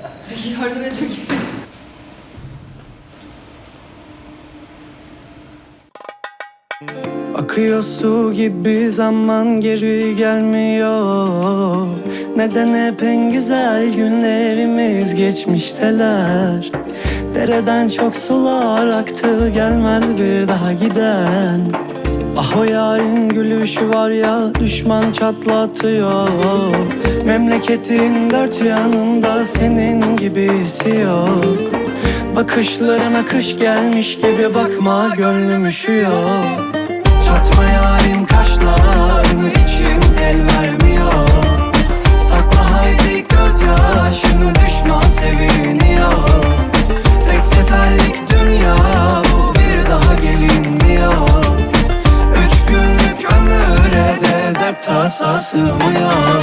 Yardım etmek için. Akıyor su gibi zaman geri gelmiyor. Neden hep en güzel günlerimiz geçmişteler. Dereden çok sular aktı, gelmez bir daha giden. Ah o yarın gülüşü var ya, düşman çatlatıyor. Memleketin dört yanında senin gibisi yok. Bakışlarına kış gelmiş gibi bakma, gönlüm üşüyor. Çatma yarim kaşlarını, içim el vermiyor. Sakla haydi gözyaşını, düşman seviniyor. Tek seferlik dünya bu, bir daha gelinmiyor. 3 günlük ömüre de dert tasa sığmıyor.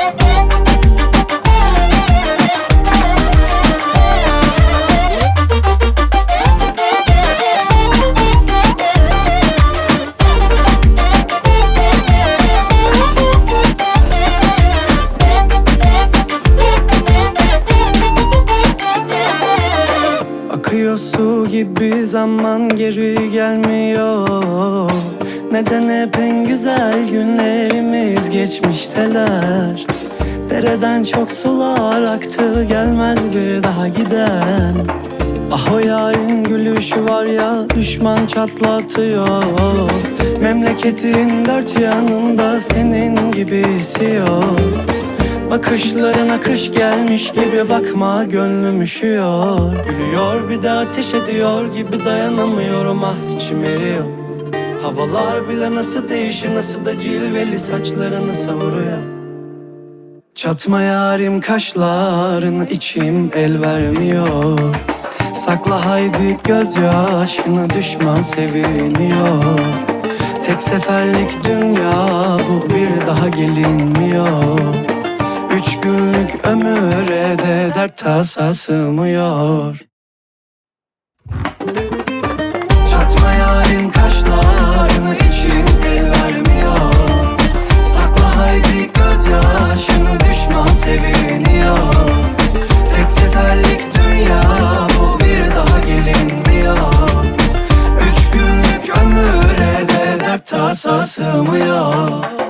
Akıyor su gibi zaman geri gelmiyor. Neden hep en güzel günlerimiz geçmişteler. Dereden çok sular aktı, gelmez bir daha giden. Ah o yarın gülüşü var ya, düşman çatlatıyor. Memleketin dört yanında senin gibisi yok. Bakışlarına kış gelmiş gibi bakma, gönlüm üşüyor. Gülüyor bir de ateş ediyor gibi, dayanamıyorum ah içim eriyor. Havalar bile nasıl değişir, nasıl da cilveli saçlarını savuruyor. Çatma yarim kaşlarını, içim el vermiyor. Sakla haydi gözyaşını, düşman seviniyor. Tek seferlik dünya bu, bir daha gelinmiyor. 3 günlük ömüre de dert tasa sığmıyor. Çatma yarim kaşlarını, içim el vermiyor. Sakla haydi gözyaşını, düşman seviniyor. Tek seferlik dünya bu, bir daha gelinmiyor. 3 günlük ömüre de dert tasa sığmıyor.